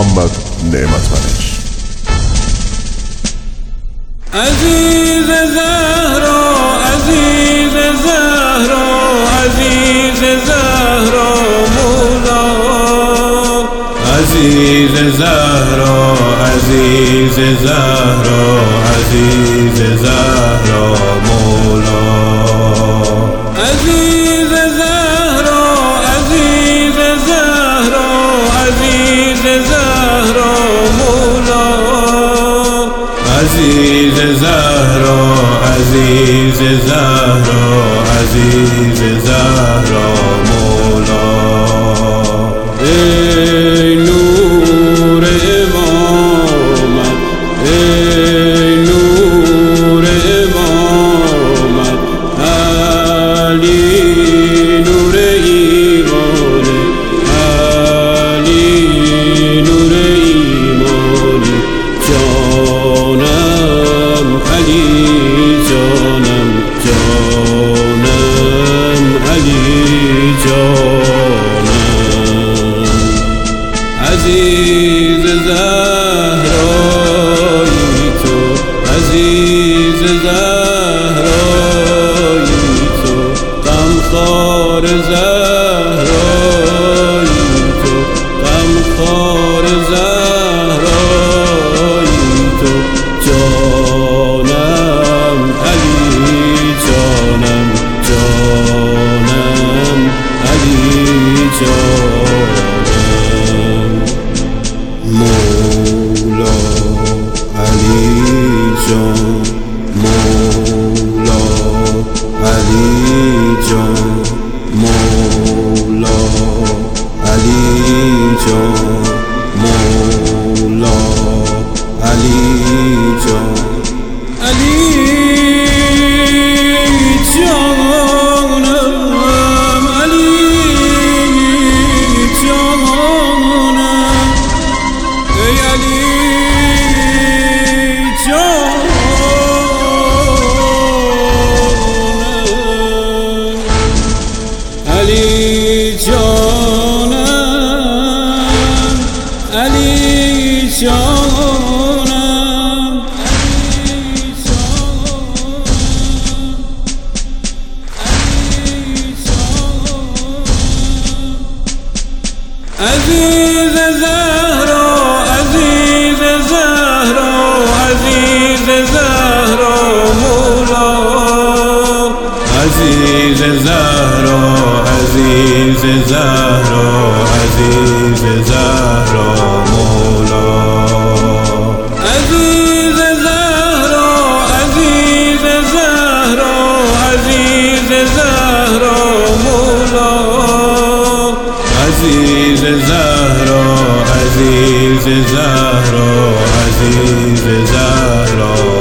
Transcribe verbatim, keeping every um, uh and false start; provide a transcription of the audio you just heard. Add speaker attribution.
Speaker 1: محمد نعمتمنش.
Speaker 2: عزیز زهرا عزیز زهرا عزیز زهرا مولا، عزیز زهرا عزیز زهرا عزیز زهرا مولا، عزیز زهرا عزیز زهرا عزیز زهرا مولا، عزیز زهرا عزیز زهرا عزیز زهرا مولا. ای نور امامت ای نور امامت علی نور ایمانی، علی نور ایمانی، جانم علی جانم جانم علی جانم. عزیز زهرایی تو عزیز زهرایی تو، غمخوار زهرایی تو غمخوار زهرایی تو، جانم علی جانم جانم علی جانم. مولا علی جان مولا علی جان مولا علی جان مولا علی جان علی جانم علی جانم ای علی جانم علی جانم علی جانم عزیز زهرا عزیز زهرا عزیز زهرا مولا، عزیز زهرا عزیز زهرا عزیز زهرا مولا، عزیز زهرا عزیز زهرا عزیز زهرا مولا، عزیز زهرا عزیز زهرا عزیز زهرا